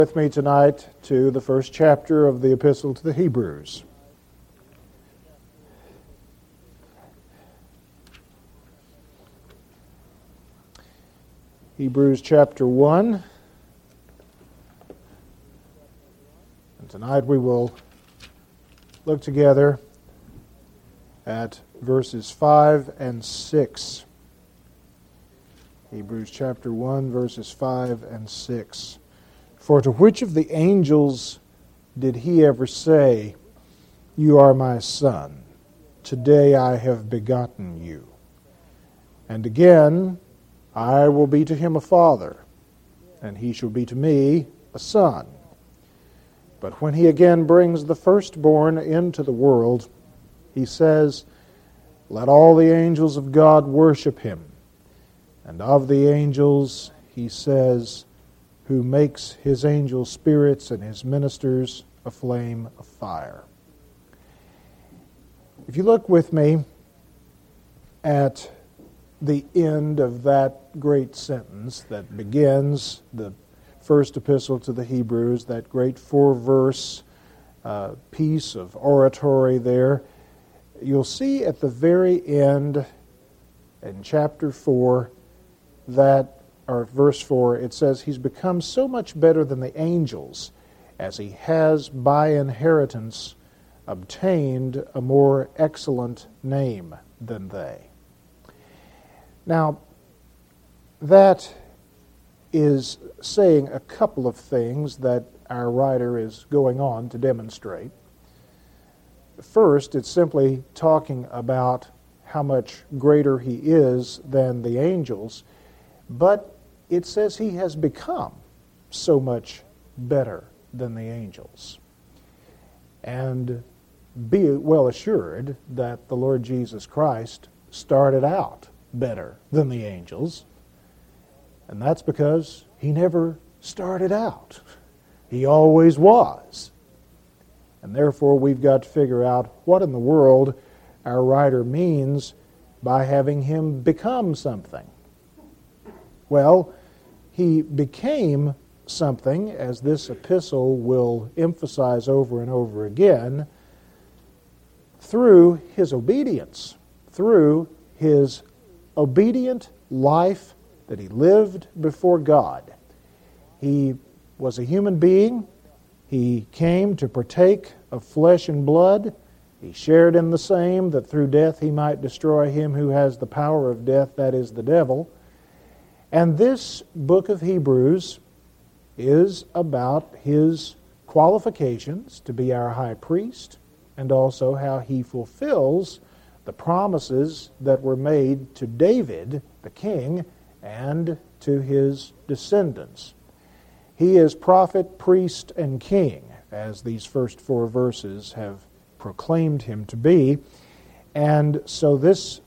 With me tonight to the first chapter of the Epistle to the Hebrews. Hebrews chapter 1. And tonight we will look together at verses 5 and 6. Hebrews chapter 1, verses 5 and 6. For to which of the angels did he ever say, "You are my son, today I have begotten you"? And again, "I will be to him a father, and he shall be to me a son." But when he again brings the firstborn into the world, he says, "Let all the angels of God worship him." And of the angels, he says, "Who makes his angels spirits and his ministers a flame of fire." If you look with me at the end of that great sentence that begins the first epistle to the Hebrews, that great four-verse piece of oratory there, you'll see at the very end in chapter 4 that or verse 4, it says, "He's become so much better than the angels, as he has by inheritance obtained a more excellent name than they." Now, that is saying a couple of things that our writer is going on to demonstrate. First, it's simply talking about how much greater he is than the angels, but it says he has become so much better than the angels. And be well assured that the Lord Jesus Christ started out better than the angels. And that's because he never started out. He always was. And therefore we've got to figure out what in the world our writer means by having him become something. Well, he became something, as this epistle will emphasize over and over again, through his obedience, through his obedient life that he lived before God. He was a human being. He came to partake of flesh and blood. He shared in the same, that through death he might destroy him who has the power of death, that is the devil. And this book of Hebrews is about his qualifications to be our high priest, and also how he fulfills the promises that were made to David, the king, and to his descendants. He is prophet, priest, and king, as these first four verses have proclaimed him to be. And so this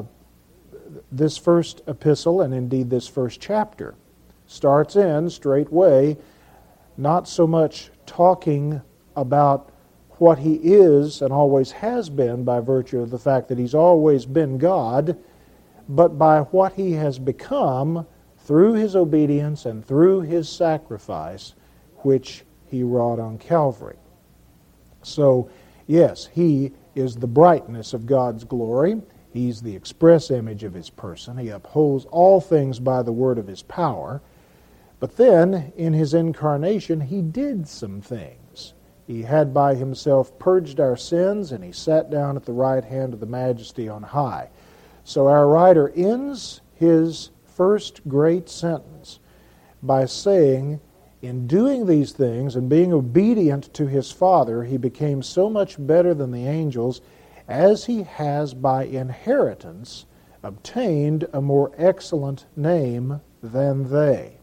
first epistle, and indeed this first chapter, starts in straightway not so much talking about what he is and always has been by virtue of the fact that he's always been God, but by what he has become through his obedience and through his sacrifice, which he wrought on Calvary. So, yes, he is the brightness of God's glory. He's the express image of his person. He upholds all things by the word of his power. But then, in his incarnation, he did some things. He had by himself purged our sins, and he sat down at the right hand of the Majesty on high. So our writer ends his first great sentence by saying, in doing these things and being obedient to his Father, he became so much better than the angels, as he has by inheritance obtained a more excellent name than they.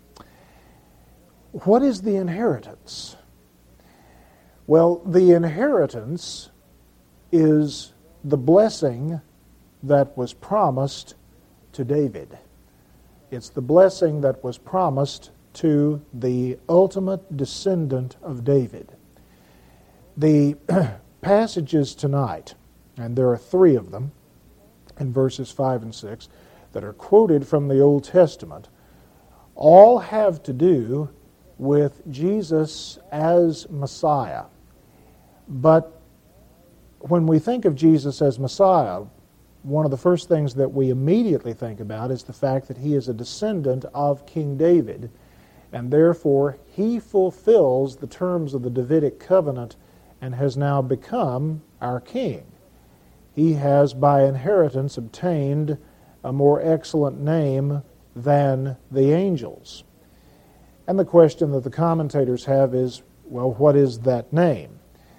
What is the inheritance? Well, the inheritance is the blessing that was promised to David. It's the blessing that was promised to the ultimate descendant of David. The passages tonight, and there are three of them, in verses 5 and 6, that are quoted from the Old Testament, all have to do with Jesus as Messiah. But when we think of Jesus as Messiah, one of the first things that we immediately think about is the fact that he is a descendant of King David, and therefore he fulfills the terms of the Davidic covenant and has now become our king. He has, by inheritance, obtained a more excellent name than the angels. And the question that the commentators have is, well, what is that name?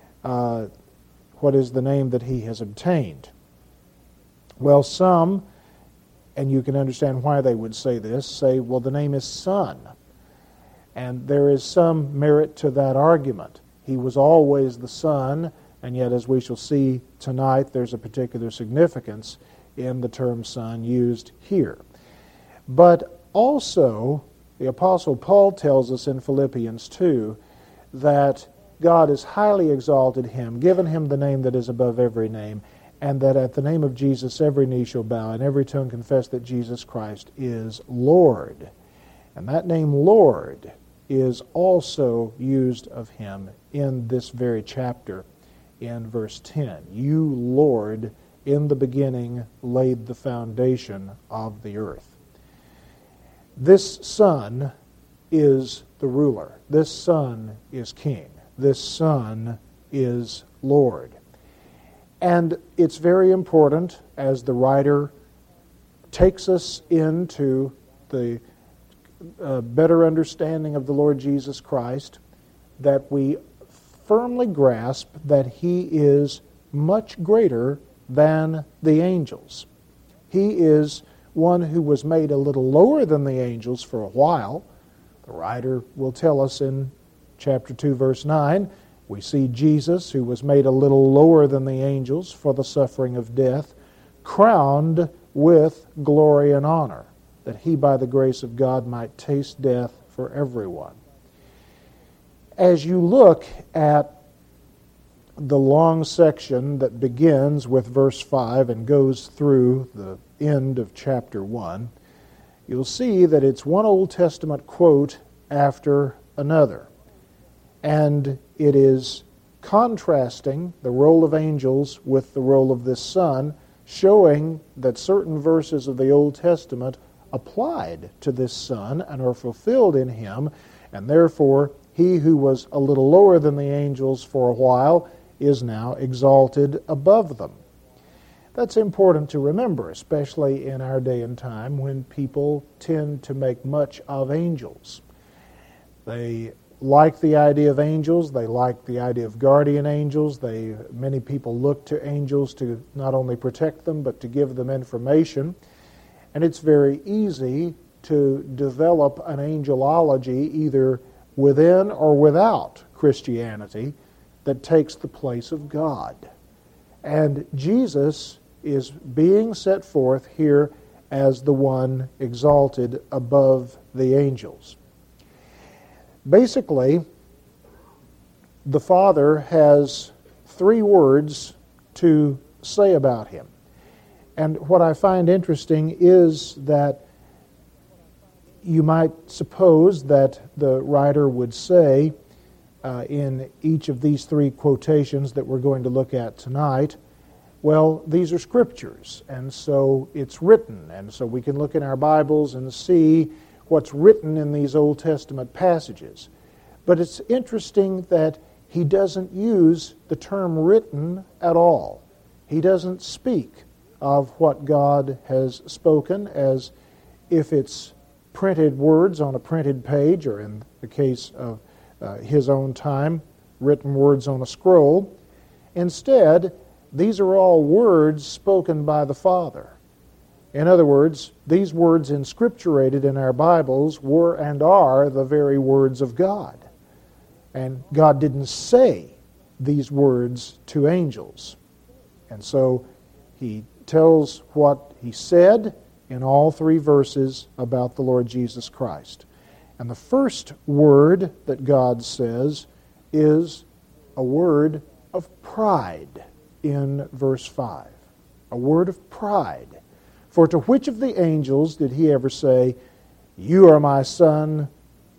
What is the name that he has obtained? Well, some, and you can understand why they would say this, say, well, the name is Son. And there is some merit to that argument. He was always the Son, and yet, as we shall see tonight, there's a particular significance in the term Son used here. But also, the Apostle Paul tells us in Philippians 2 that God has highly exalted him, given him the name that is above every name, and that at the name of Jesus every knee shall bow and every tongue confess that Jesus Christ is Lord. And that name Lord is also used of him in this very chapter in verse 10. You, Lord, in the beginning laid the foundation of the earth. This Son is the ruler. This Son is king. This Son is Lord. And it's very important, as the writer takes us into the better understanding of the Lord Jesus Christ, that we firmly grasp that he is much greater than the angels. He is one who was made a little lower than the angels for a while. The writer will tell us in chapter 2, verse 9, we see Jesus, who was made a little lower than the angels for the suffering of death, crowned with glory and honor, that he by the grace of God might taste death for everyone. As you look at the long section that begins with verse 5 and goes through the end of chapter 1, you'll see that it's one Old Testament quote after another. And it is contrasting the role of angels with the role of this Son, showing that certain verses of the Old Testament applied to this Son and are fulfilled in him, and therefore he who was a little lower than the angels for a while is now exalted above them. That's important to remember, especially in our day and time when people tend to make much of angels. They like the idea of angels, they like the idea of guardian angels. Many people look to angels to not only protect them, but to give them information. And it's very easy to develop an angelology either within or without Christianity that takes the place of God. And Jesus is being set forth here as the one exalted above the angels. Basically, the Father has three words to say about him. And what I find interesting is that you might suppose that the writer would say in each of these three quotations that we're going to look at tonight, well, these are scriptures, and so it's written, and so we can look in our Bibles and see what's written in these Old Testament passages. But it's interesting that he doesn't use the term written at all. He doesn't speak of what God has spoken as if it's printed words on a printed page, or in the case of his own time, written words on a scroll. Instead, these are all words spoken by the Father. In other words, these words inscripturated in our Bibles were and are the very words of God. And God didn't say these words to angels. And so he tells what he said in all three verses about the Lord Jesus Christ. And the first word that God says is a word of pride in verse 5. A word of pride. For to which of the angels did he ever say, "You are my son,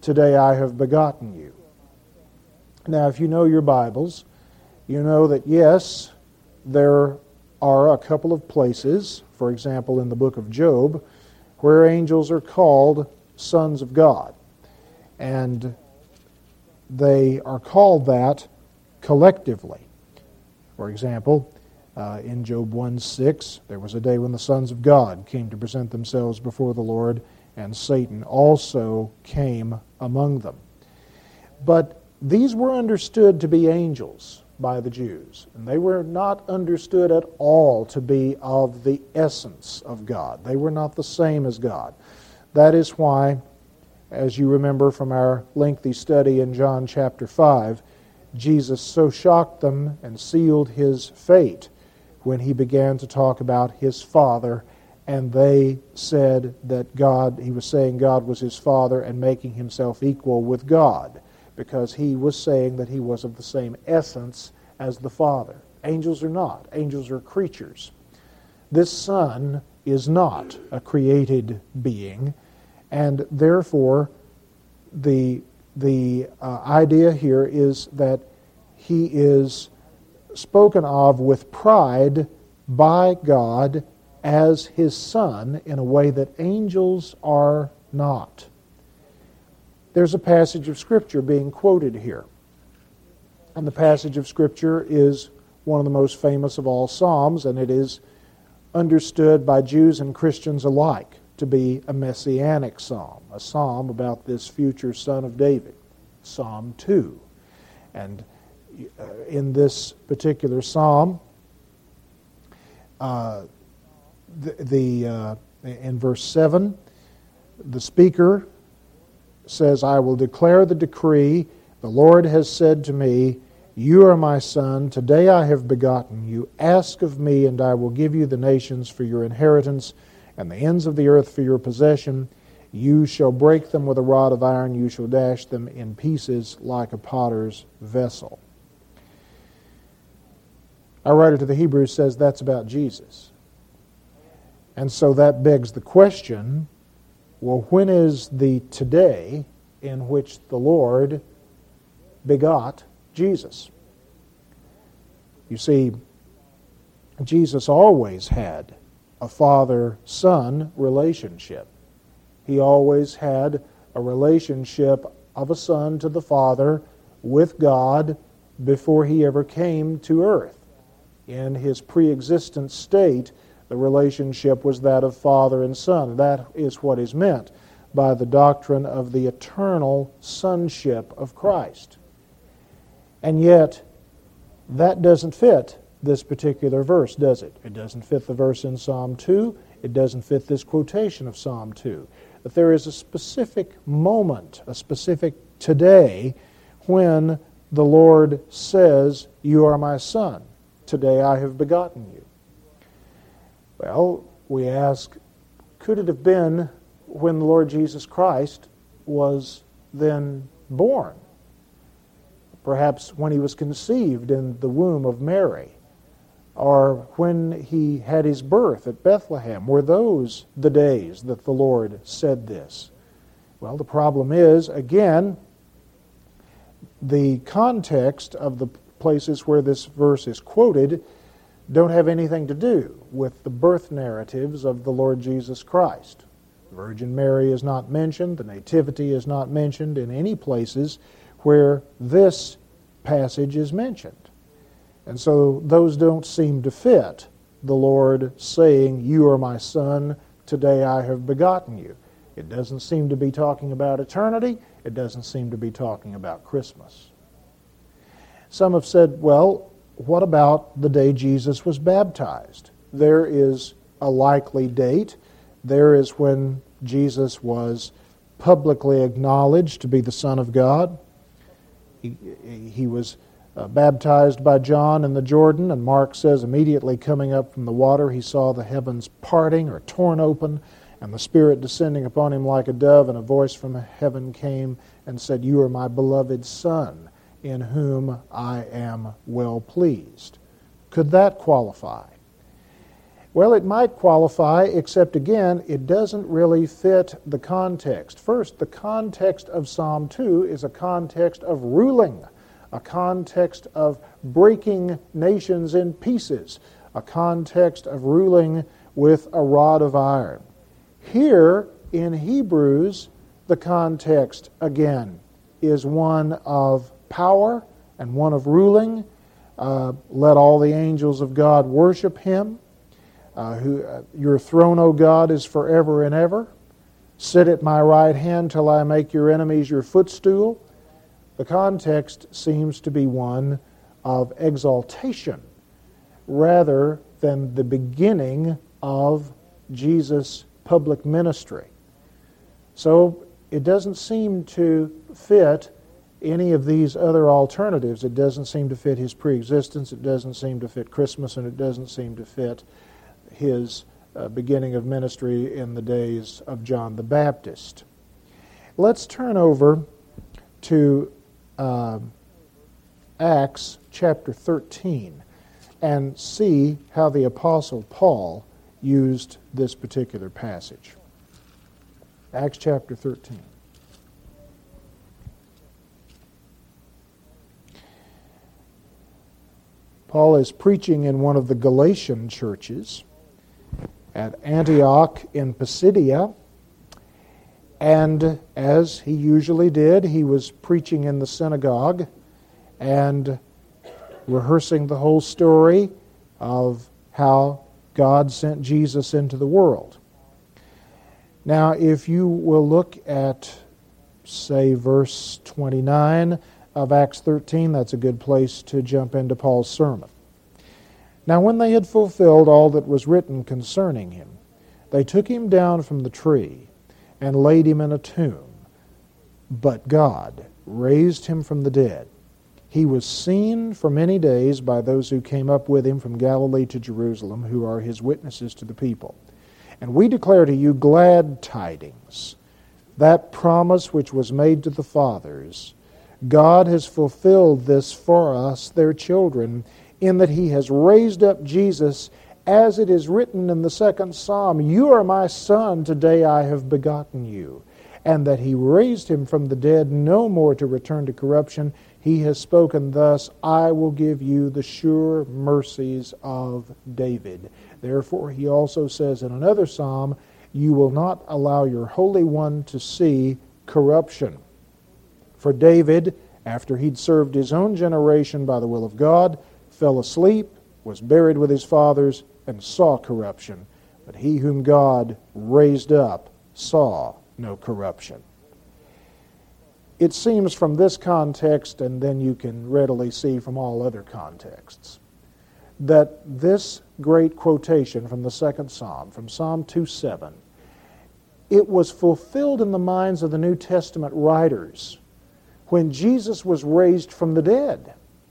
today I have begotten you. Now, if you know your Bibles, you know that yes, there are a couple of places, for example in the book of Job, where angels are called sons of God. And they are called that collectively. For example, in Job 1:6, there was a day when the sons of God came to present themselves before the Lord, and Satan also came among them. But these were understood to be angels by the Jews, and they were not understood at all to be of the essence of God. They were not the same as God. That is why, as you remember from our lengthy study in John chapter 5, Jesus so shocked them and sealed his fate when he began to talk about his Father, and they said that he was saying God was his Father and making himself equal with God, because he was saying that he was of the same essence as the Father. Angels are not. Angels are creatures. This Son is not a created being, and therefore the idea here is that he is spoken of with pride by God as his Son in a way that angels are not. There's a passage of Scripture being quoted here. And the passage of Scripture is one of the most famous of all Psalms, and it is understood by Jews and Christians alike to be a messianic psalm, a psalm about this future son of David, Psalm 2. And in this particular psalm, in verse 7, the speaker says, I will declare the decree. The Lord has said to me, you are my son. Today I have begotten you. Ask of me, and I will give you the nations for your inheritance, and the ends of the earth for your possession. You shall break them with a rod of iron. You shall dash them in pieces like a potter's vessel. Our writer to the Hebrews says that's about Jesus. And so that begs the question, well, when is the today in which the Lord begot Jesus? You see, Jesus always had a father-son relationship. He always had a relationship of a son to the Father with God before he ever came to earth. In his pre-existent state, the relationship was that of father and son. That is what is meant by the doctrine of the eternal sonship of Christ. And yet, that doesn't fit this particular verse, does it? It doesn't fit the verse in Psalm 2. It doesn't fit this quotation of Psalm 2. But there is a specific moment, a specific today, when the Lord says, you are my son. Today I have begotten you. Well, we ask, could it have been when the Lord Jesus Christ was then born? Perhaps when he was conceived in the womb of Mary, or when he had his birth at Bethlehem. Were those the days that the Lord said this? Well, the problem is, again, the context of the places where this verse is quoted don't have anything to do with the birth narratives of the Lord Jesus Christ. The Virgin Mary is not mentioned, the Nativity is not mentioned in any places where this passage is mentioned. And so those don't seem to fit the Lord saying, you are my son, today I have begotten you. It doesn't seem to be talking about eternity. It doesn't seem to be talking about Christmas. Some have said, well, what about the day Jesus was baptized? There is a likely date. There is when Jesus was publicly acknowledged to be the Son of God. He was baptized by John in the Jordan, and Mark says immediately coming up from the water he saw the heavens parting or torn open, and the Spirit descending upon him like a dove, and a voice from heaven came and said, you are my beloved Son, in whom I am well pleased. Could that qualify? Well, it might qualify, except again, it doesn't really fit the context. First, the context of Psalm 2 is a context of ruling, a context of breaking nations in pieces, a context of ruling with a rod of iron. Here in Hebrews, the context, again, is one of power and one of ruling. Let all the angels of God worship Him. Your throne, O God, is forever and ever. Sit at my right hand till I make your enemies your footstool. The context seems to be one of exaltation rather than the beginning of Jesus' public ministry. So it doesn't seem to fit any of these other alternatives. It doesn't seem to fit his preexistence, it doesn't seem to fit Christmas, and it doesn't seem to fit his beginning of ministry in the days of John the Baptist. Let's turn over to Acts chapter 13 and see how the Apostle Paul used this particular passage. Acts chapter 13. Paul is preaching in one of the Galatian churches at Antioch in Pisidia, and as he usually did, he was preaching in the synagogue and rehearsing the whole story of how God sent Jesus into the world. Now, if you will look at, say, verse 29 of Acts 13, that's a good place to jump into Paul's sermon. Now, when they had fulfilled all that was written concerning him, they took him down from the tree and laid him in a tomb. But God raised him from the dead. He was seen for many days by those who came up with him from Galilee to Jerusalem, who are his witnesses to the people. And we declare to you glad tidings. That promise which was made to the fathers, God has fulfilled this for us, their children, in that He has raised up Jesus, as it is written in the second Psalm, you are my son, today I have begotten you. And that He raised Him from the dead, no more to return to corruption. He has spoken thus, I will give you the sure mercies of David. Therefore, He also says in another Psalm, you will not allow your Holy One to see corruption. For David, after he'd served his own generation by the will of God, fell asleep, was buried with his fathers, and saw corruption. But he whom God raised up saw no corruption. It seems from this context, and then you can readily see from all other contexts, that this great quotation from the second Psalm, from Psalm 2:7, it was fulfilled in the minds of the New Testament writers when Jesus was raised from the dead.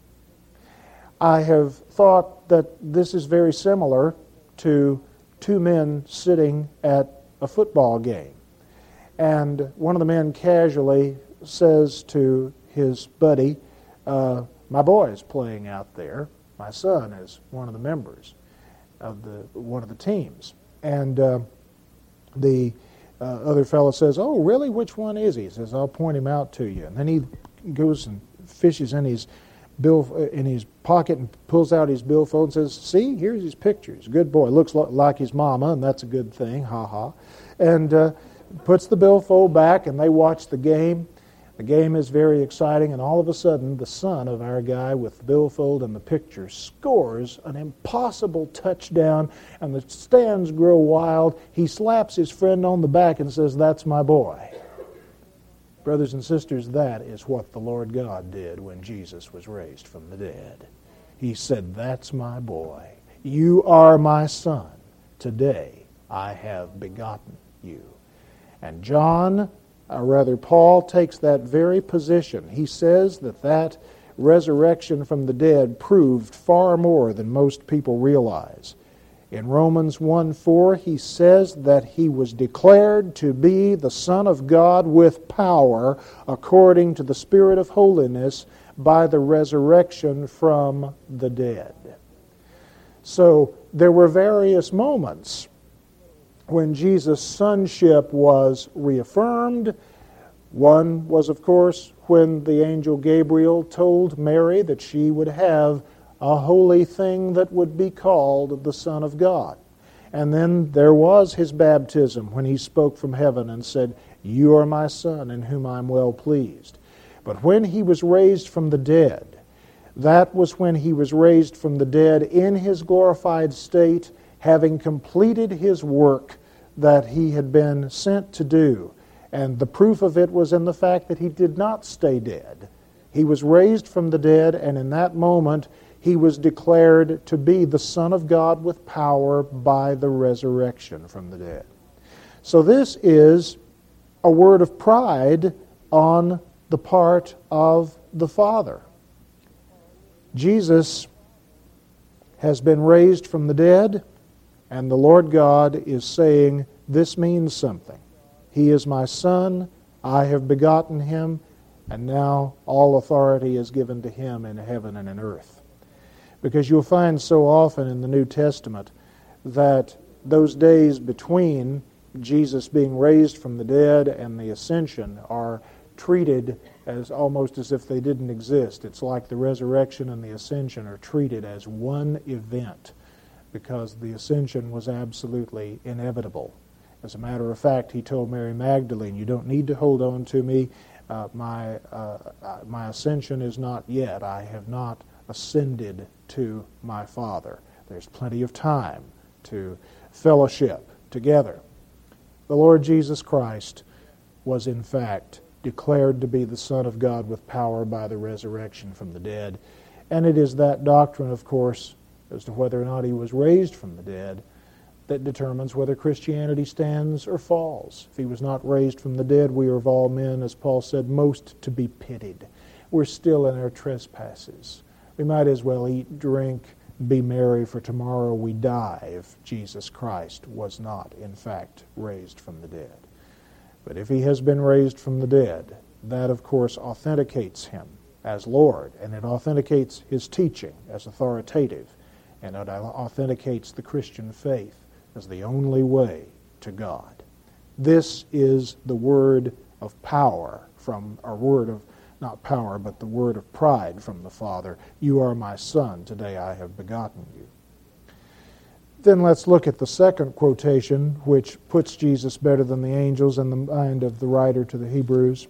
I have thought that this is very similar to two men sitting at a football game. And one of the men casually says to his buddy, my boy is playing out there. My son is one of the members of one of the teams. And the other fellow says, oh, really? Which one is he? He says, I'll point him out to you. And then he goes and fishes in his pocket and pulls out his billfold and says, see, here's his pictures. Good boy. Looks like his mama, and that's a good thing. Ha ha. And puts the billfold back, and they watch the game. The game is very exciting, and all of a sudden, the son of our guy with the billfold and the picture scores an impossible touchdown, and the stands grow wild. He slaps his friend on the back and says, that's my boy. Brothers and sisters, that is what the Lord God did when Jesus was raised from the dead. He said, that's my boy. You are my son. Today I have begotten you. And Paul takes that very position. He says that resurrection from the dead proved far more than most people realize. In Romans 1:4, he says that he was declared to be the Son of God with power according to the Spirit of holiness by the resurrection from the dead. So there were various moments when Jesus' sonship was reaffirmed. One was, of course, when the angel Gabriel told Mary that she would have a holy thing that would be called the Son of God. And then there was his baptism when he spoke from heaven and said, "You are my Son, in whom I am well pleased." But when he was raised from the dead, that was when he was raised from the dead in his glorified state, having completed his work that he had been sent to do. And the proof of it was in the fact that he did not stay dead. He was raised from the dead, and in that moment he was declared to be the Son of God with power by the resurrection from the dead. So this is a word of pride on the part of the Father. Jesus has been raised from the dead, and the Lord God is saying, this means something. He is my Son, I have begotten him, and now all authority is given to him in heaven and in earth. Because you'll find so often in the New Testament that those days between Jesus being raised from the dead and the ascension are treated as almost as if they didn't exist. It's like the resurrection and the ascension are treated as one event because the ascension was absolutely inevitable. As a matter of fact, he told Mary Magdalene, "You don't need to hold on to me. My ascension is not yet. I have not ascended to my Father. There's plenty of time to fellowship together." The Lord Jesus Christ was in fact declared to be the Son of God with power by the resurrection from the dead. And it is that doctrine, of course, as to whether or not he was raised from the dead, that determines whether Christianity stands or falls. If he was not raised from the dead, we are of all men, as Paul said, most to be pitied. We're still in our trespasses. We might as well eat, drink, be merry, for tomorrow we die, if Jesus Christ was not, in fact, raised from the dead. But if he has been raised from the dead, that, of course, authenticates him as Lord, and it authenticates his teaching as authoritative, and it authenticates the Christian faith as the only way to God. This is the word of power from, or word of, not power, but the word of pride from the Father. "You are my Son, today I have begotten you." Then let's look at the second quotation, which puts Jesus better than the angels in the mind of the writer to the Hebrews.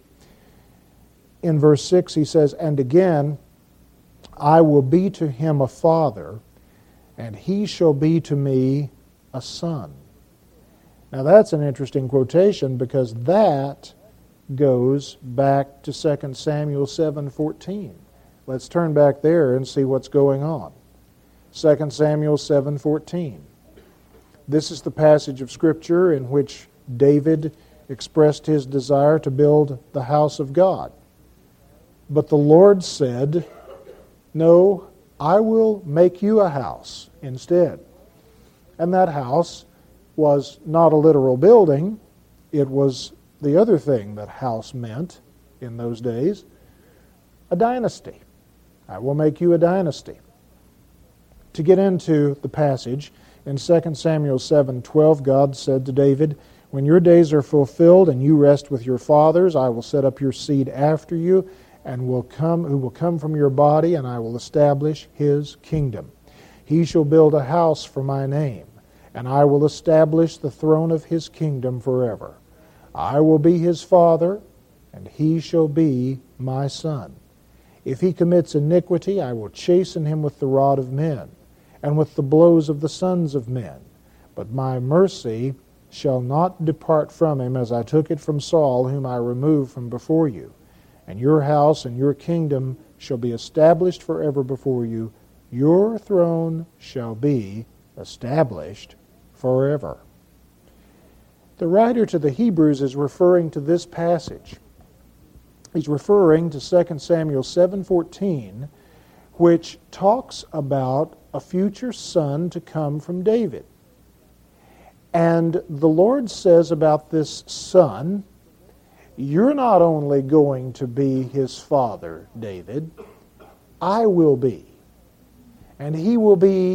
In verse 6 he says, "And again, I will be to him a father, and he shall be to me a son." Now that's an interesting quotation because that goes back to 2 Samuel 7:14. Let's turn back there and see what's going on. 2 Samuel 7:14. This is the passage of Scripture in which David expressed his desire to build the house of God. But the Lord said, "No, I will make you a house instead." And that house was not a literal building. It was the other thing that house meant in those days, a dynasty. I will make you a dynasty. To get into the passage, in 2 Samuel 7:12, God said to David, "When your days are fulfilled and you rest with your fathers, I will set up your seed after you, and who will come from your body, and I will establish his kingdom. He shall build a house for my name, and I will establish the throne of his kingdom forever. I will be his father, and he shall be my son. If he commits iniquity, I will chasten him with the rod of men, and with the blows of the sons of men. But my mercy shall not depart from him, as I took it from Saul, whom I removed from before you. And your house and your kingdom shall be established forever before you. Your throne shall be established forever." The writer to the Hebrews is referring to this passage. He's referring to 2 Samuel 7:14, which talks about a future son to come from David. And the Lord says about this son, "You're not only going to be his father, David, I will be. And he will be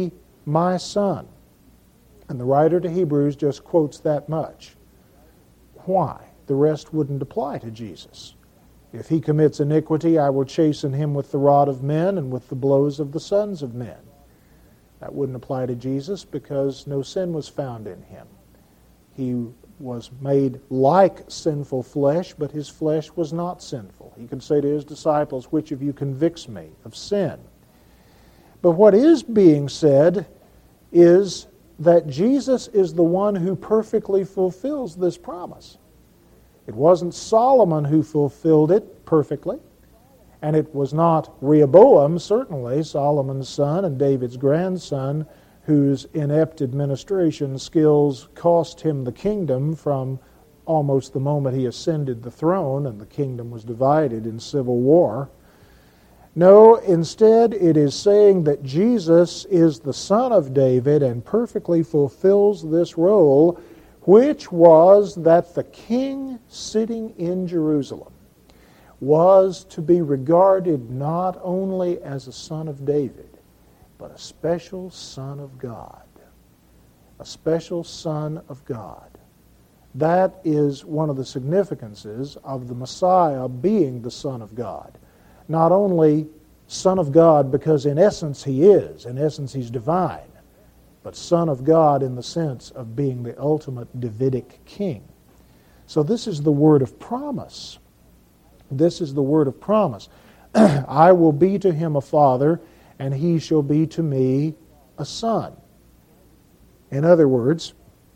my son. And the writer to Hebrews just quotes that much. Why? The rest wouldn't apply to Jesus. If he commits iniquity, I will chasten him with the rod of men and with the blows of the sons of men. That wouldn't apply to Jesus because no sin was found in him. He was made like sinful flesh, but his flesh was not sinful. He could say to his disciples, which of you convicts me of sin? But what is being said is that Jesus is the one who perfectly fulfills this promise. It wasn't Solomon who fulfilled it perfectly, and it was not Rehoboam, certainly, Solomon's son and David's grandson, whose inept administration skills cost him the kingdom from almost the moment he ascended the throne, and the kingdom was divided in civil war. No, instead it is saying that Jesus is the son of David and perfectly fulfills this role, which was that the king sitting in Jerusalem was to be regarded not only as a son of David, but a special son of God. A special son of God. That is one of the significances of the Messiah being the Son of God. Not only Son of God because in essence he is, in essence he's divine, but Son of God in the sense of being the ultimate Davidic king. So this is the word of promise. This is the word of promise. I will be to him a father, and he shall be to me a son. In other words,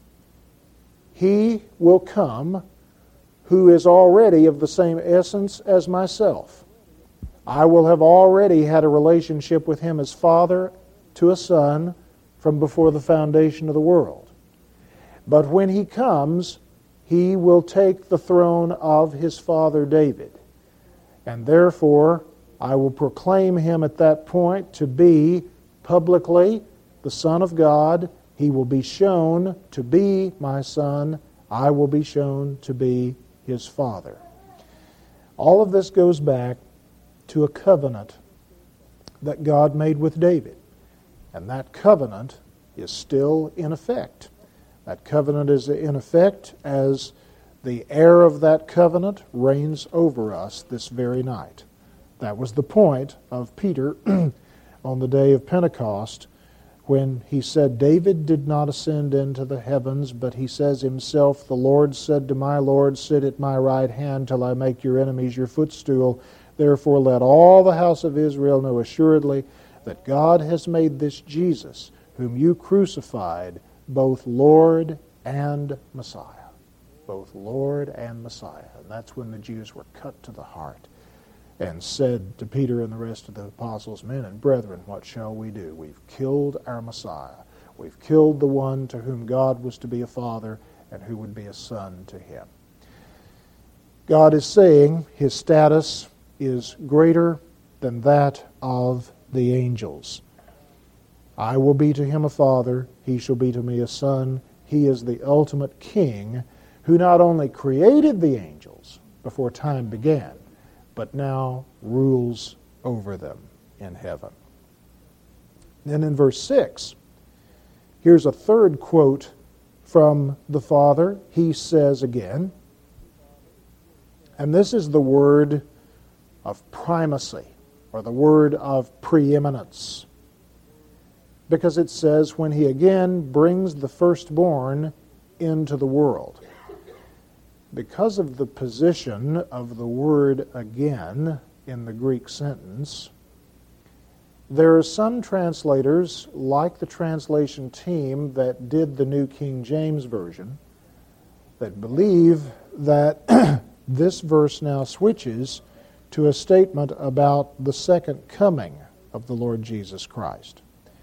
he will come who is already of the same essence as myself. I will have already had a relationship with him as father to a son from before the foundation of the world. But when he comes, he will take the throne of his father David. And therefore, I will proclaim him at that point to be publicly the Son of God. He will be shown to be my son. I will be shown to be his father. All of this goes back to a covenant that God made with David. And that covenant is still in effect. That covenant is in effect as the heir of that covenant reigns over us this very night. That was the point of Peter on the day of Pentecost when he said, David did not ascend into the heavens, but he says himself, the Lord said to my Lord, sit at my right hand till I make your enemies your footstool. Therefore let all the house of Israel know assuredly that God has made this Jesus, whom you crucified, both Lord and Messiah. Both Lord and Messiah. And that's when the Jews were cut to the heart and said to Peter and the rest of the apostles, men and brethren, what shall we do? We've killed our Messiah. We've killed the one to whom God was to be a father and who would be a son to him. God is saying his status is greater than that of the angels. I will be to him a father, he shall be to me a son. He is the ultimate king who not only created the angels before time began, but now rules over them in heaven. Then in verse 6, here's a third quote from the Father. He says again, and this is the word of primacy, or the word of preeminence, because it says, when he again brings the firstborn into the world. Because of the position of the word again in the Greek sentence, there are some translators, like the translation team that did the New King James Version, that believe that this verse now switches to a statement about the second coming of the Lord Jesus Christ.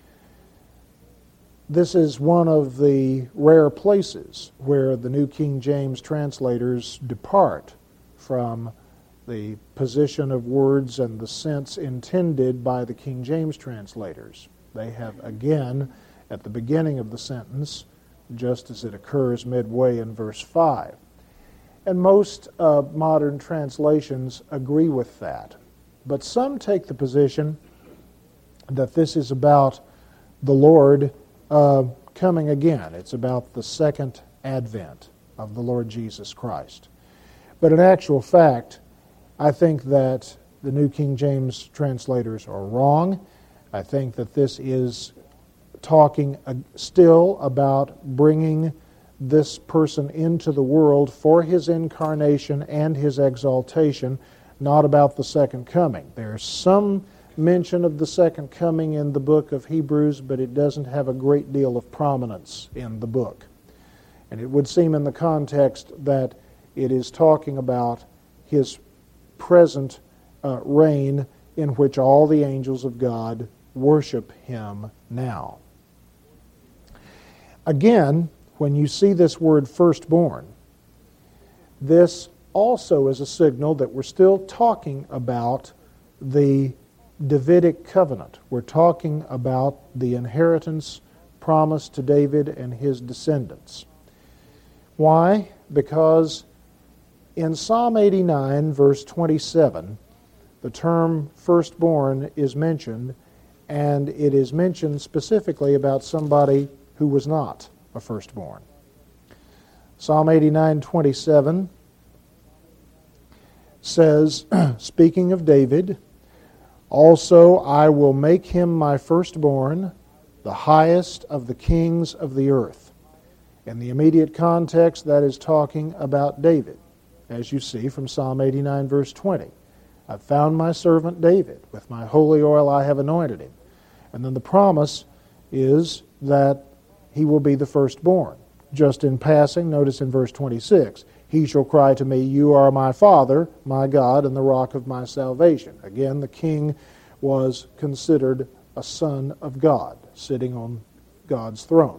This is one of the rare places where the New King James translators depart from the position of words and the sense intended by the King James translators. They have again, at the beginning of the sentence, just as it occurs midway in verse 5. And most modern translations agree with that. But some take the position that this is about the Lord coming again. It's about the second advent of the Lord Jesus Christ. But in actual fact, I think that the New King James translators are wrong. I think that this is talking still about bringing this person into the world for his incarnation and his exaltation, not about the second coming. There's some mention of the second coming in the book of Hebrews, but it doesn't have a great deal of prominence in the book. And it would seem in the context that it is talking about his present reign in which all the angels of God worship him now. Again, when you see this word firstborn, this also is a signal that we're still talking about the Davidic covenant. We're talking about the inheritance promised to David and his descendants. Why? Because in Psalm 89, verse 27, the term firstborn is mentioned, and it is mentioned specifically about somebody who was not a firstborn. Psalm 89:27 says, speaking of David, "Also I will make him my firstborn, the highest of the kings of the earth." In the immediate context, that is talking about David, as you see from Psalm 89, verse 20. "I've found my servant David. With my holy oil I have anointed him." And then the promise is that he will be the firstborn. Just in passing, notice in verse 26, "He shall cry to me, 'You are my Father, my God, and the rock of my salvation.'" Again, the king was considered a son of God, sitting on God's throne.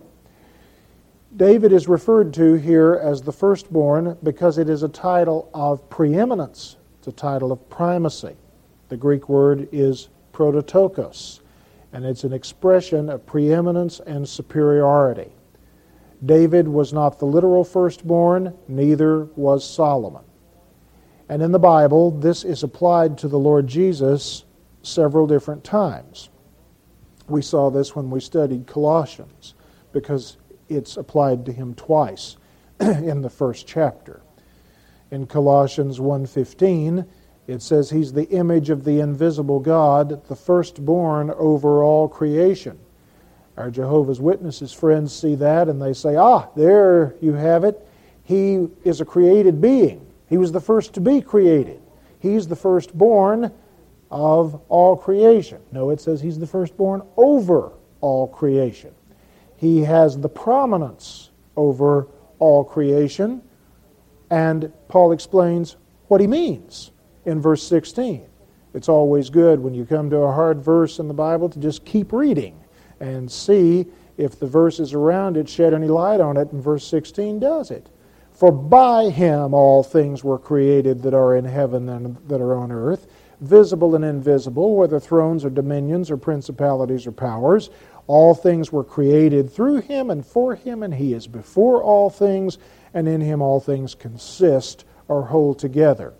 David is referred to here as the firstborn because it is a title of preeminence. It's a title of primacy. The Greek word is prototokos, and it's an expression of preeminence and superiority. David was not the literal firstborn, neither was Solomon. And in the Bible, this is applied to the Lord Jesus several different times. We saw this when we studied Colossians, because it's applied to him twice in the first chapter. In Colossians 1:15, it says he's the image of the invisible God, the firstborn over all creation. Our Jehovah's Witnesses friends see that and they say, there you have it. He is a created being. He was the first to be created. He's the firstborn of all creation. No, it says he's the firstborn over all creation. He has the prominence over all creation. And Paul explains what he means in verse 16. It's always good when you come to a hard verse in the Bible to just keep reading and see if the verses around it shed any light on it, and verse 16 does it. "For by him all things were created that are in heaven and that are on earth, visible and invisible, whether thrones or dominions or principalities or powers. All things were created through him and for him, and he is before all things, and in him all things consist or hold together."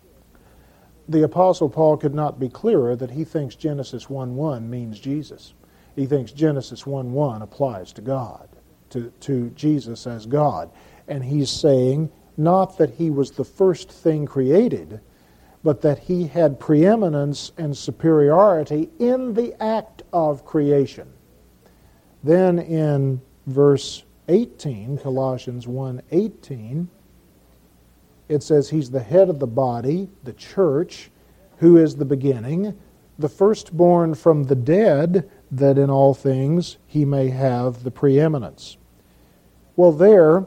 The Apostle Paul could not be clearer that he thinks Genesis 1:1 means Jesus. He thinks Genesis 1:1 applies to God, to Jesus as God. And he's saying not that he was the first thing created, but that he had preeminence and superiority in the act of creation. Then in verse 18, Colossians 1:18, it says he's the head of the body, the church, who is the beginning, the firstborn from the dead, that in all things he may have the preeminence. Well, there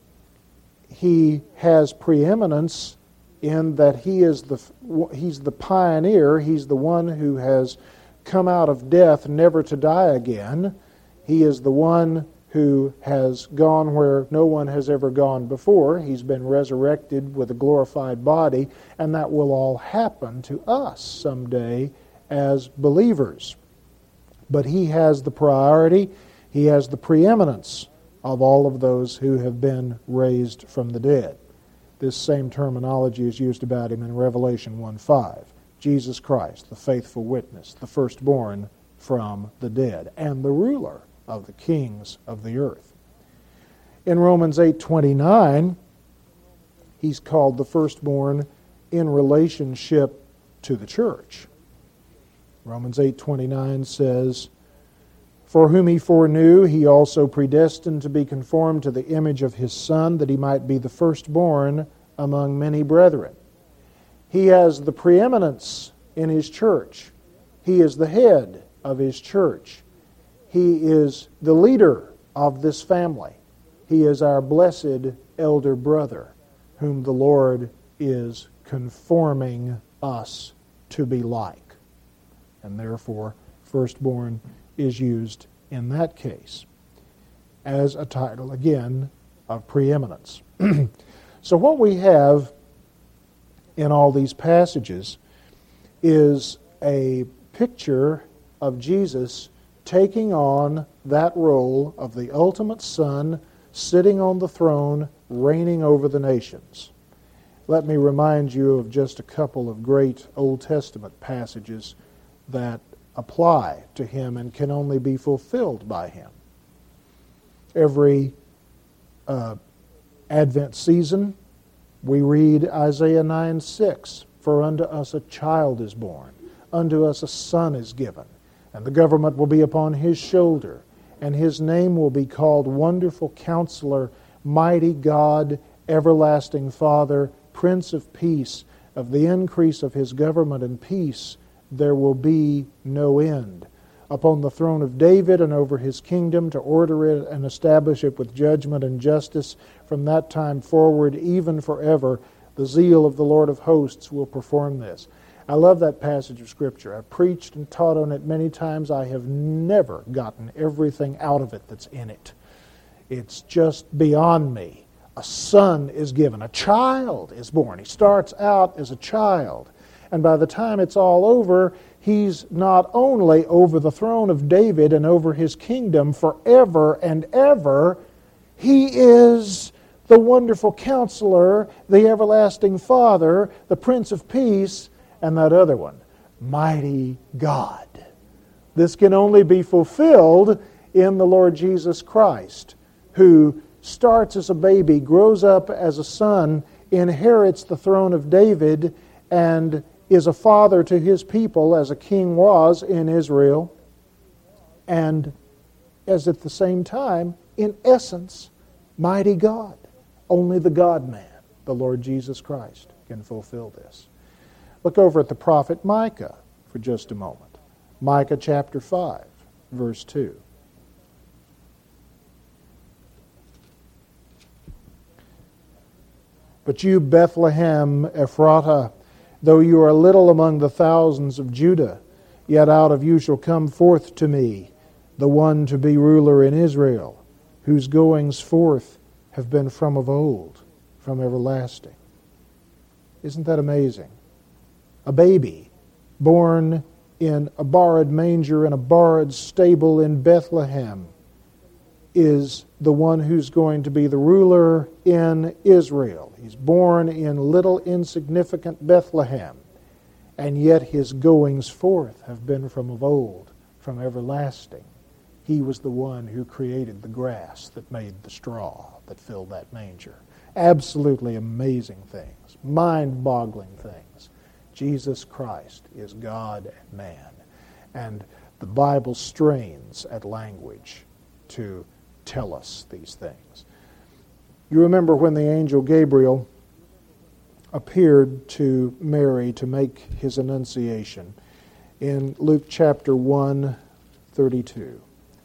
he has preeminence in that he's the pioneer. He's the one who has come out of death never to die again. He is the one who has gone where no one has ever gone before. He's been resurrected with a glorified body, and that will all happen to us someday as believers. But he has the priority, he has the preeminence of all of those who have been raised from the dead. This same terminology is used about him in Revelation 1:5. Jesus Christ, the faithful witness, the firstborn from the dead, and the ruler of the kings of the earth. In Romans 8:29, he's called the firstborn in relationship to the church. Romans 8:29 says, "For whom he foreknew, he also predestined to be conformed to the image of his Son, that he might be the firstborn among many brethren." He has the preeminence in his church. He is the head of his church. He is the leader of this family. He is our blessed elder brother, whom the Lord is conforming us to be like. And therefore, firstborn is used in that case as a title, again, of preeminence. So what we have in all these passages is a picture of Jesus taking on that role of the ultimate Son, sitting on the throne, reigning over the nations. Let me remind you of just a couple of great Old Testament passages that apply to him and can only be fulfilled by him. Every Advent season, we read Isaiah 9:6, "For unto us a child is born, unto us a son is given, and the government will be upon his shoulder, and his name will be called Wonderful Counselor, Mighty God, Everlasting Father, Prince of Peace. Of the increase of his government and peace there will be no end. Upon the throne of David and over his kingdom, to order it and establish it with judgment and justice from that time forward, even forever. The zeal of the Lord of hosts will perform this." I love that passage of Scripture. I've preached and taught on it many times. I have never gotten everything out of it that's in it. It's just beyond me. A son is given. A child is born. He starts out as a child. And by the time it's all over, he's not only over the throne of David and over his kingdom forever and ever, he is the Wonderful Counselor, the Everlasting Father, the Prince of Peace, and that other one, Mighty God. This can only be fulfilled in the Lord Jesus Christ, who starts as a baby, grows up as a son, inherits the throne of David, and is a father to his people as a king was in Israel, and as at the same time, in essence, Mighty God. Only the God-man, the Lord Jesus Christ, can fulfill this. Look over at the prophet Micah for just a moment. Micah chapter 5, verse 2. "But you, Bethlehem Ephratah, though you are little among the thousands of Judah, yet out of you shall come forth to me the one to be ruler in Israel, whose goings forth have been from of old, from everlasting." Isn't that amazing? A baby born in a borrowed manger in a borrowed stable in Bethlehem is the one who's going to be the ruler in Israel. He's born in little insignificant Bethlehem, and yet his goings forth have been from of old, from everlasting. He was the one who created the grass that made the straw that filled that manger. Absolutely amazing things, mind-boggling things. Jesus Christ is God and man, and the Bible strains at language to tell us these things. You remember when the angel Gabriel appeared to Mary to make his annunciation in Luke chapter 1:32.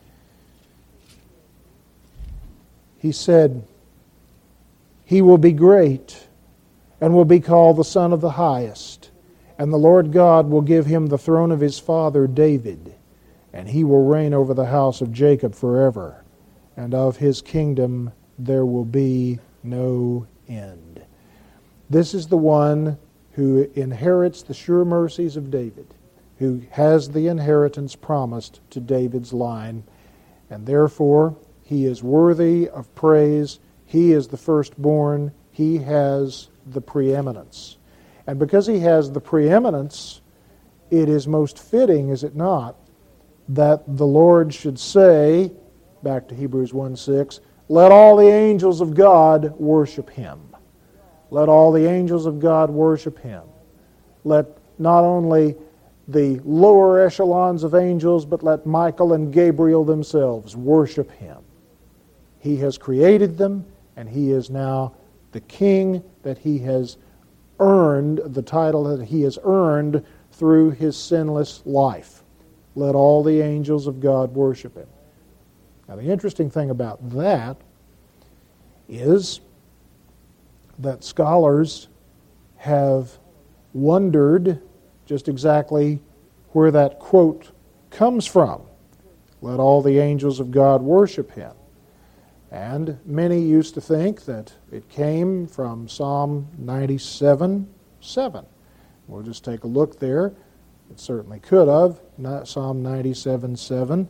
He said, "He will be great and will be called the Son of the Highest, and the Lord God will give him the throne of his father David, and he will reign over the house of Jacob forever, and of his kingdom there will be no end." This is the one who inherits the sure mercies of David, who has the inheritance promised to David's line, and therefore he is worthy of praise. He is the firstborn. He has the preeminence. And because he has the preeminence, it is most fitting, is it not, that the Lord should say back to Hebrews 1:6, let all the angels of God worship Him. Let all the angels of God worship Him. Let not only the lower echelons of angels, but let Michael and Gabriel themselves worship Him. He has created them, and He is now the King that He has earned, the title that He has earned through His sinless life. Let all the angels of God worship Him. Now, the interesting thing about that is that scholars have wondered just exactly where that quote comes from. Let all the angels of God worship Him. And many used to think that it came from Psalm 97:7. We'll just take a look there. It certainly could have. Psalm 97:7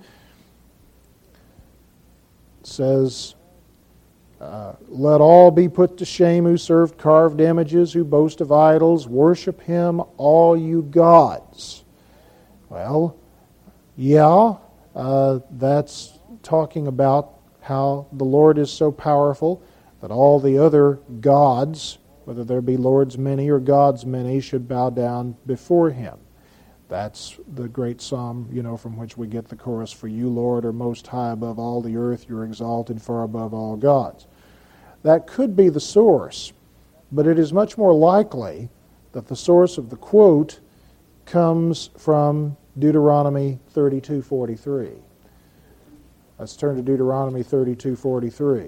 says, let all be put to shame who serve carved images, who boast of idols. Worship Him, all you gods. Well, yeah, that's talking about how the Lord is so powerful that all the other gods, whether there be lords many or gods many, should bow down before Him. That's the great psalm, from which we get the chorus, for you, Lord, are most high above all the earth, you're exalted far above all gods. That could be the source, but it is much more likely that the source of the quote comes from Deuteronomy 32:43. Let's turn to Deuteronomy 32:43.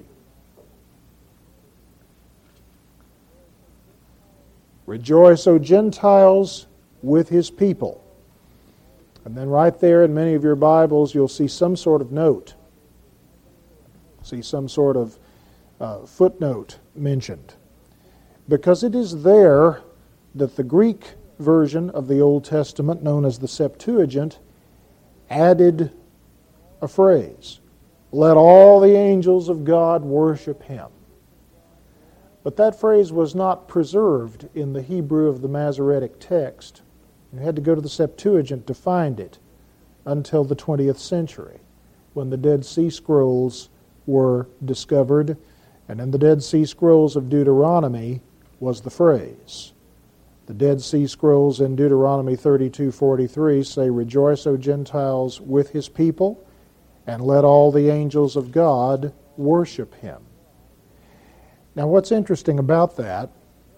Rejoice, O Gentiles, with His people. And then right there in many of your Bibles, you'll see some sort of note. See some sort of footnote mentioned. Because it is there that the Greek version of the Old Testament, known as the Septuagint, added a phrase, let all the angels of God worship Him. But that phrase was not preserved in the Hebrew of the Masoretic text. You had to go to the Septuagint to find it until the 20th century, when the Dead Sea Scrolls were discovered, and in the Dead Sea Scrolls of Deuteronomy was the phrase. The Dead Sea Scrolls in Deuteronomy 32:43 say, rejoice, O Gentiles, with His people, and let all the angels of God worship Him. Now, what's interesting about that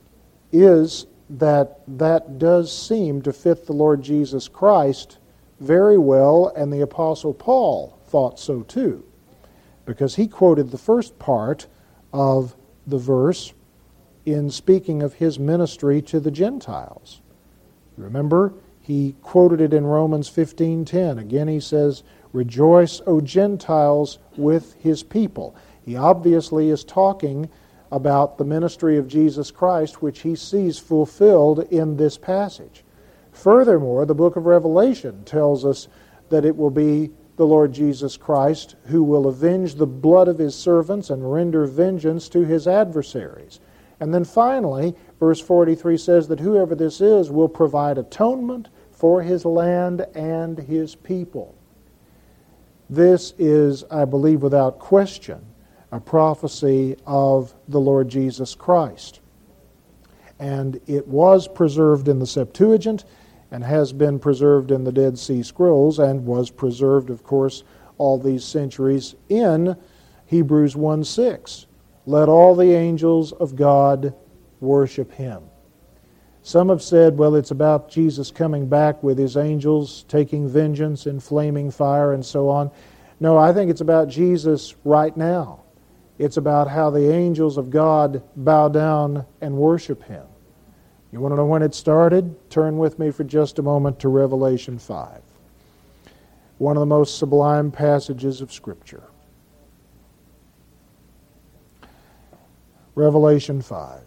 is that does seem to fit the Lord Jesus Christ very well, and the Apostle Paul thought so too, because he quoted the first part of the verse in speaking of his ministry to the Gentiles. Remember, he quoted it in Romans 15:10. Again, he says, rejoice, O Gentiles, with His people. He obviously is talking about the ministry of Jesus Christ, which he sees fulfilled in this passage. Furthermore, the book of Revelation tells us that it will be the Lord Jesus Christ who will avenge the blood of His servants and render vengeance to His adversaries. And then finally, verse 43 says that whoever this is will provide atonement for His land and His people. This is, I believe without question, a prophecy of the Lord Jesus Christ. And it was preserved in the Septuagint and has been preserved in the Dead Sea Scrolls and was preserved, of course, all these centuries in Hebrews 1:6. Let all the angels of God worship Him. Some have said, well, it's about Jesus coming back with His angels, taking vengeance in flaming fire and so on. No, I think it's about Jesus right now. It's about how the angels of God bow down and worship Him. You want to know when it started? Turn with me for just a moment to Revelation 5. One of the most sublime passages of Scripture. Revelation 5.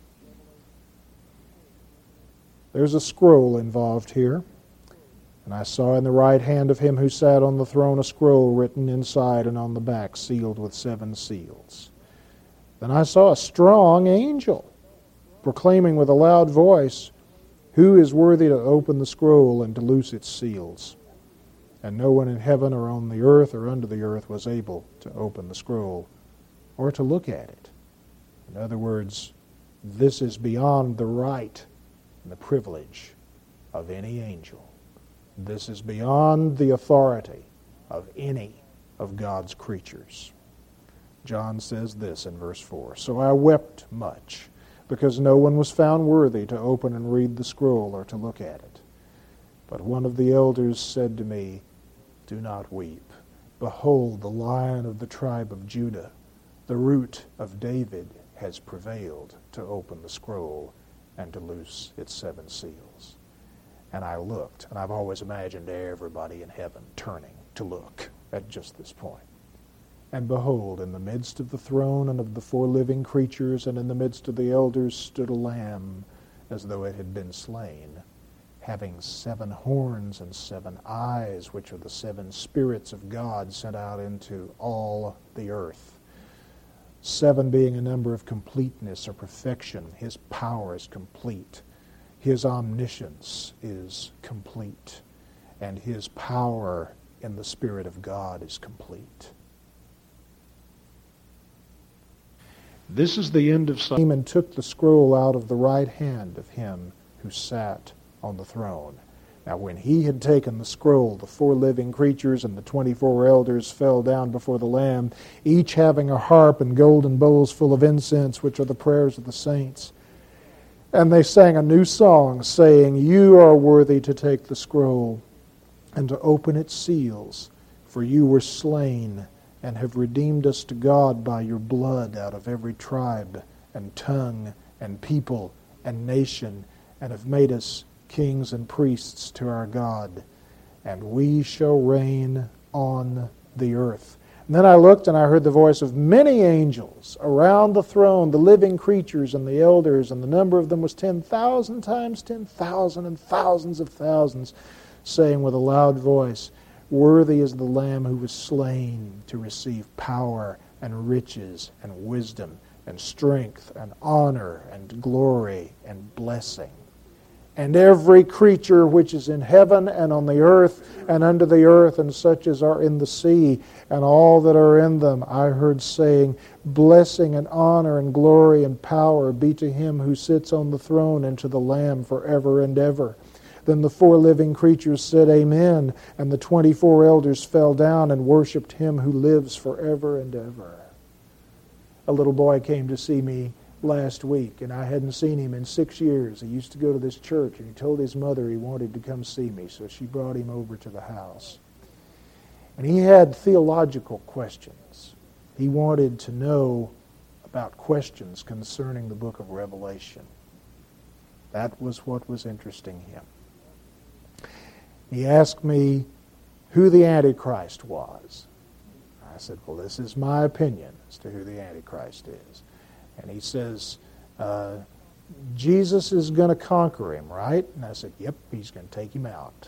There's a scroll involved here. And I saw in the right hand of Him who sat on the throne a scroll written inside and on the back, sealed with 7 seals. Then I saw a strong angel proclaiming with a loud voice, who is worthy to open the scroll and to loose its seals? And no one in heaven or on the earth or under the earth was able to open the scroll or to look at it. In other words, this is beyond the right and the privilege of any angel. This is beyond the authority of any of God's creatures. John says this in verse 4, "So I wept much, because no one was found worthy to open and read the scroll or to look at it. But one of the elders said to me, 'Do not weep. Behold, the Lion of the tribe of Judah, the Root of David, has prevailed to open the scroll and to loose its 7 seals.' And I looked, and I've always imagined everybody in heaven turning to look at just this point. And behold, in the midst of the throne and of the 4 living creatures and in the midst of the elders stood a lamb as though it had been slain, having 7 horns and 7 eyes, which are the 7 spirits of God sent out into all the earth. 7 being a number of completeness or perfection. His power is complete. His omniscience is complete. And his power in the Spirit of God is complete. This is the end of Psalm. And took the scroll out of the right hand of him who sat on the throne. Now when he had taken the scroll, the 4 living creatures and the 24 elders fell down before the Lamb, each having a harp and golden bowls full of incense, which are the prayers of the saints. And they sang a new song, saying, 'You are worthy to take the scroll and to open its seals, for you were slain and have redeemed us to God by your blood out of every tribe and tongue and people and nation, and have made us kings and priests to our God, and we shall reign on the earth.' And then I looked, and I heard the voice of many angels around the throne, the living creatures and the elders, and the number of them was 10,000 times 10,000 and thousands of thousands, saying with a loud voice, 'Worthy is the Lamb who was slain to receive power and riches and wisdom and strength and honor and glory and blessing.' And every creature which is in heaven and on the earth and under the earth and such as are in the sea and all that are in them, I heard saying, 'Blessing and honor and glory and power be to him who sits on the throne and to the Lamb forever and ever.' Then the 4 living creatures said, 'Amen,' and the 24 elders fell down and worshipped him who lives forever and ever." A little boy came to see me last week, and I hadn't seen him in 6 years. He used to go to this church, and he told his mother he wanted to come see me, so she brought him over to the house. And he had theological questions. He wanted to know about questions concerning the book of Revelation. That was what was interesting him. He asked me who the Antichrist was. I said, "Well, this is my opinion as to who the Antichrist is." And he says, "Jesus is going to conquer him, right?" And I said, "Yep, he's going to take him out."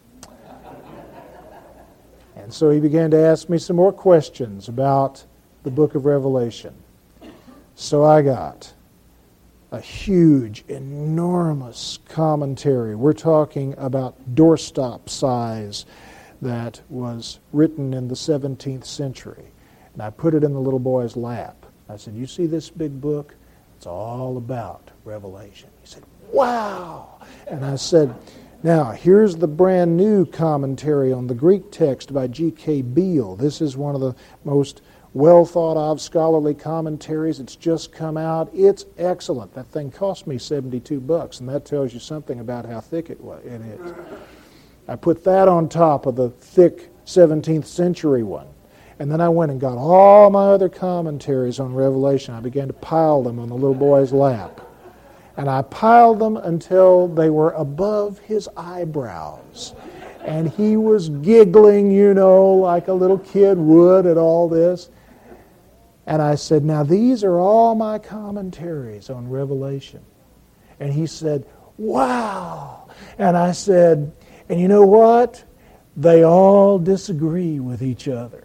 And so he began to ask me some more questions about the book of Revelation. So I got a huge, enormous commentary. We're talking about doorstop size that was written in the 17th century. And I put it in the little boy's lap. I said, "You see this big book? It's all about Revelation." He said, "Wow!" And I said, "Now, here's the brand new commentary on the Greek text by G.K. Beale. This is one of the most well thought of scholarly commentaries. It's just come out. It's excellent. That thing cost me $72, and that tells you something about how thick it is. I put that on top of the thick 17th century one. And then I went and got all my other commentaries on Revelation. I began to pile them on the little boy's lap. And I piled them until they were above his eyebrows. And he was giggling, like a little kid would at all this. And I said, "Now these are all my commentaries on Revelation." And he said, "Wow!" And I said, "And you know what? They all disagree with each other."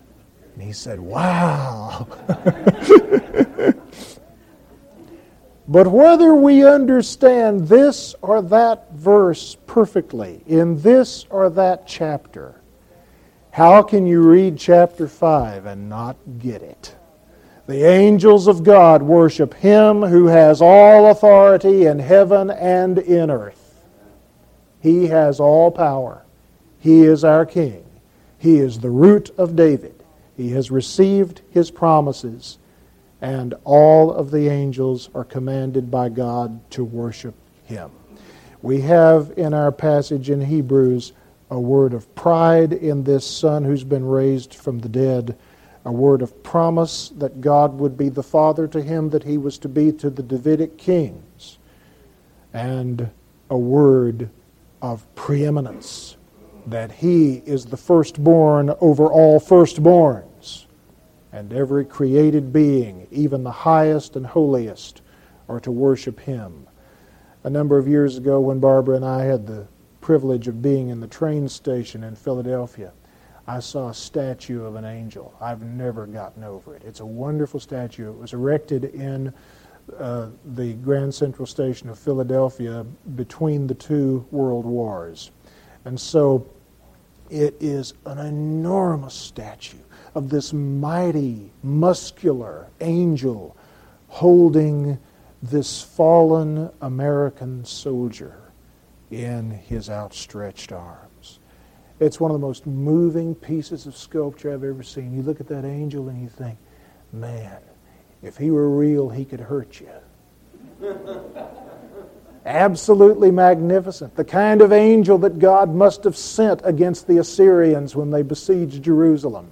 And he said, "Wow." But whether we understand this or that verse perfectly, in this or that chapter, how can you read chapter 5 and not get it? The angels of God worship Him who has all authority in heaven and in earth. He has all power. He is our King. He is the root of David. He has received His promises, and all of the angels are commanded by God to worship Him. We have in our passage in Hebrews a word of pride in this Son who's been raised from the dead, a word of promise that God would be the Father to Him that He was to be to the Davidic kings, and a word of preeminence, that He is the firstborn over all firstborns, and every created being, even the highest and holiest, are to worship Him. A number of years ago, when Barbara and I had the privilege of being in the train station in Philadelphia, I saw a statue of an angel. I've never gotten over it. It's a wonderful statue. It was erected in the Grand Central Station of Philadelphia between the two world wars. And so it is an enormous statue of this mighty, muscular angel holding this fallen American soldier in his outstretched arms. It's one of the most moving pieces of sculpture I've ever seen. You look at that angel and you think, man, if he were real, he could hurt you. Absolutely magnificent. The kind of angel that God must have sent against the Assyrians when they besieged Jerusalem.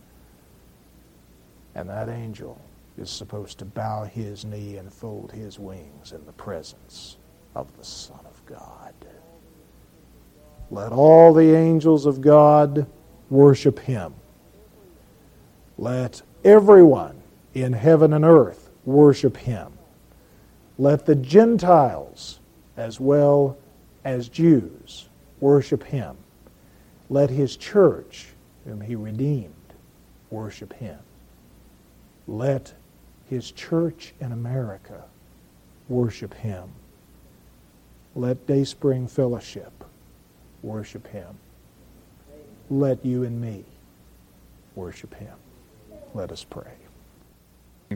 And that angel is supposed to bow his knee and fold his wings in the presence of the Son of God. Let all the angels of God worship Him. Let everyone in heaven and earth worship Him. Let the Gentiles, as well as Jews, worship Him. Let His church, whom He redeemed, worship Him. Let His church in America worship Him. Let Dayspring Fellowship worship Him. Let you and me worship Him. Let us pray.